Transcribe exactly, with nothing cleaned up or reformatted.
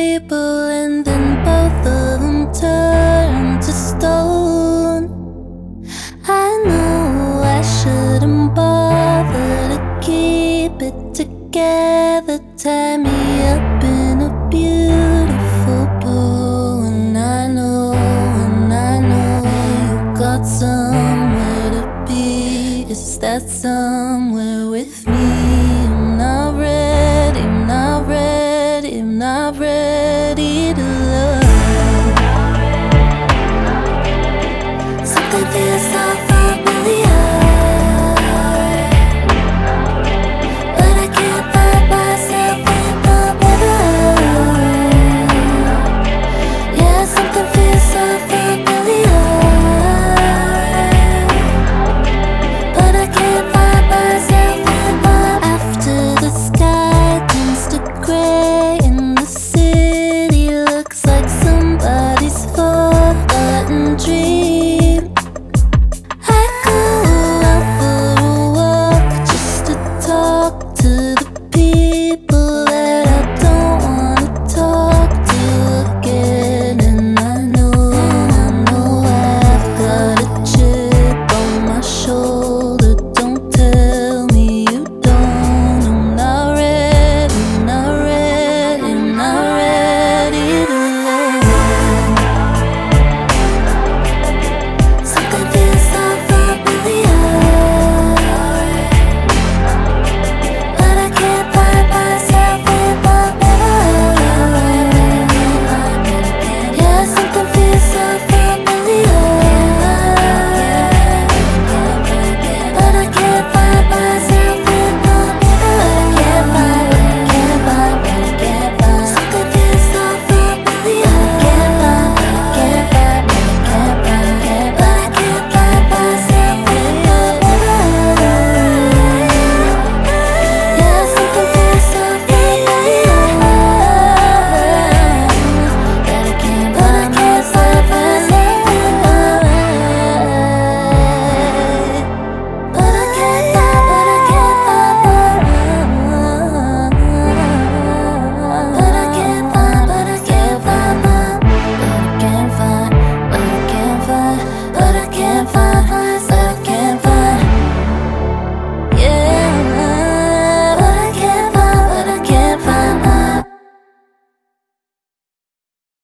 people, and then both of them turned to stone. I know I shouldn't bother to keep it together, tie me up in a beautiful bow. And I know, and I know you got somewhere to be. Is that somewhere with me? I'm not ready, I'm not ready, I'm not ready.